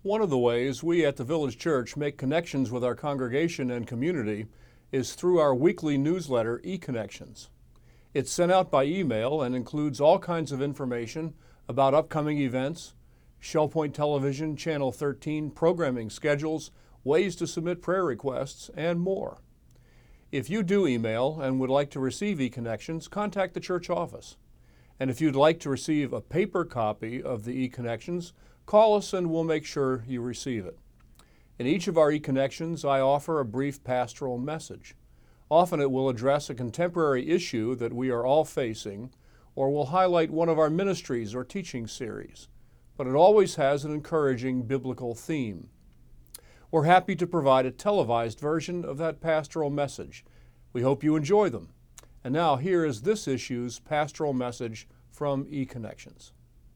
One of the ways we at the Village Church make connections with our congregation and community is through our weekly newsletter, eConnections. It's sent out by email and includes all kinds of information about upcoming events, Shell Point Television Channel 13 programming schedules, ways to submit prayer requests, and more. If you do email and would like to receive eConnections, contact the church office. And if you'd like to receive a paper copy of the eConnections, call us and we'll make sure you receive it. In each of our eConnections, I offer a brief pastoral message. Often it will address a contemporary issue that we are all facing, or will highlight one of our ministries or teaching series, but it always has an encouraging biblical theme. We're happy to provide a televised version of that pastoral message. We hope you enjoy them. And now here is this issue's pastoral message from eConnections.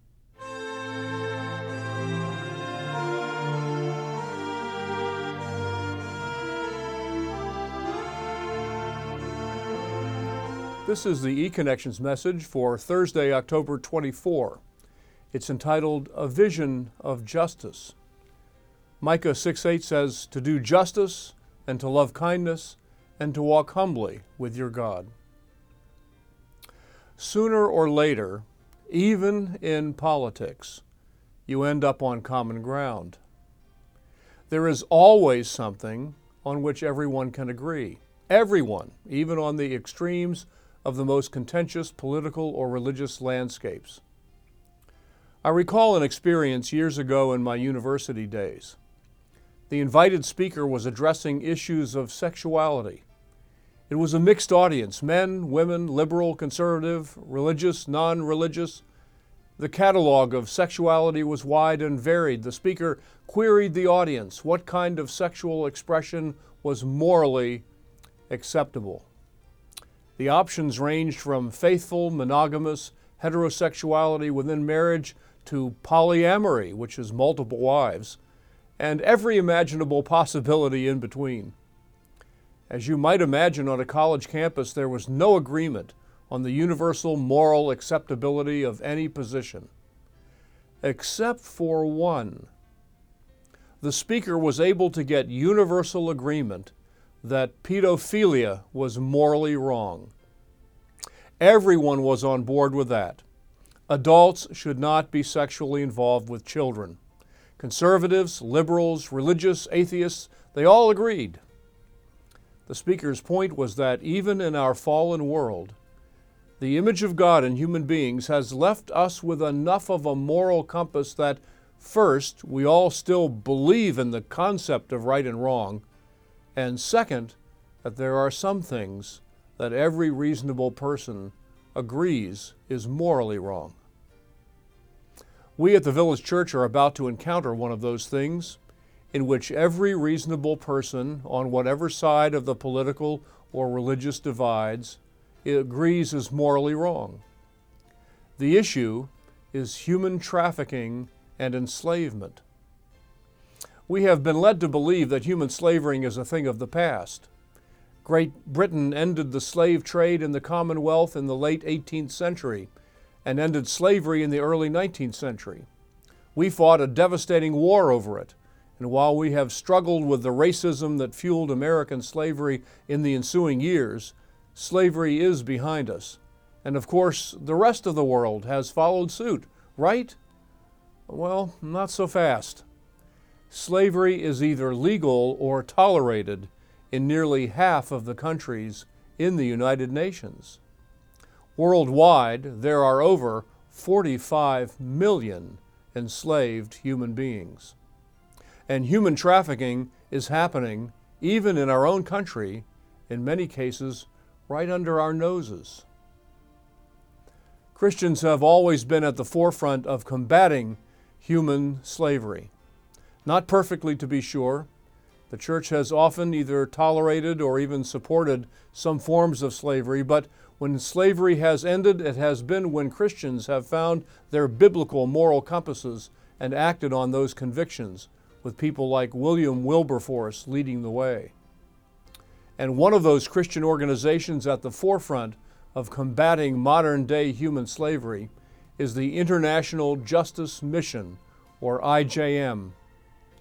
This is the eConnections message for Thursday, October 24. It's entitled, A Vision of Justice. Micah 6:8 says, to do justice and to love kindness and to walk humbly with your God. Sooner or later, even in politics, you end up on common ground. There is always something on which everyone can agree. Everyone, even on the extremes of the most contentious political or religious landscapes. I recall an experience years ago in my university days. The invited speaker was addressing issues of sexuality. It was a mixed audience, men, women, liberal, conservative, religious, non-religious. The catalog of sexuality was wide and varied. The speaker queried the audience what kind of sexual expression was morally acceptable. The options ranged from faithful, monogamous heterosexuality within marriage to polyamory, which is multiple wives, and every imaginable possibility in between. As you might imagine, on a college campus, there was no agreement on the universal moral acceptability of any position, except for one. The speaker was able to get universal agreement that pedophilia was morally wrong. Everyone was on board with that. Adults should not be sexually involved with children. Conservatives, liberals, religious, atheists, they all agreed. The speaker's point was that even in our fallen world, the image of God in human beings has left us with enough of a moral compass that, first, we all still believe in the concept of right and wrong, and second, that there are some things that every reasonable person agrees is morally wrong. We at the Village Church are about to encounter one of those things in which every reasonable person on whatever side of the political or religious divides agrees is morally wrong. The issue is human trafficking and enslavement. We have been led to believe that human slavery is a thing of the past. Great Britain ended the slave trade in the Commonwealth in the late 18th century and ended slavery in the early 19th century. We fought a devastating war over it, and while we have struggled with the racism that fueled American slavery in the ensuing years, slavery is behind us. And of course, the rest of the world has followed suit, right? Well, not so fast. Slavery is either legal or tolerated in nearly half of the countries in the United Nations. Worldwide, there are over 45 million enslaved human beings. And human trafficking is happening even in our own country, in many cases right under our noses. Christians have always been at the forefront of combating human slavery. Not perfectly, to be sure. The church has often either tolerated or even supported some forms of slavery, but when slavery has ended, it has been when Christians have found their biblical moral compasses and acted on those convictions, with people like William Wilberforce leading the way. And one of those Christian organizations at the forefront of combating modern-day human slavery is the International Justice Mission, or IJM.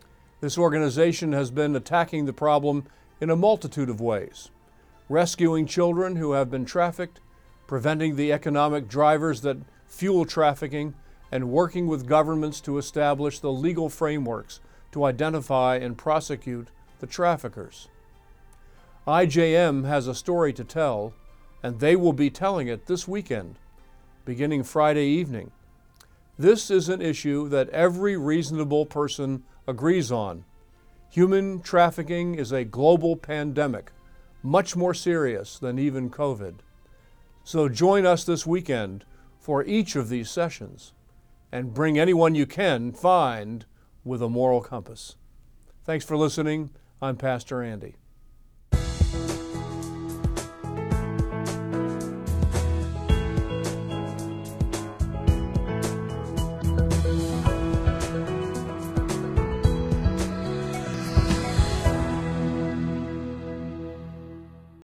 This organization has been attacking the problem in a multitude of ways, rescuing children who have been trafficked, preventing the economic drivers that fuel trafficking, and working with governments to establish the legal frameworks to identify and prosecute the traffickers. IJM has a story to tell, and they will be telling it this weekend, beginning Friday evening. This is an issue that every reasonable person agrees on. Human trafficking is a global pandemic, much more serious than even COVID. So join us this weekend for each of these sessions, and bring anyone you can find with a moral compass. Thanks for listening. I'm Pastor Andy.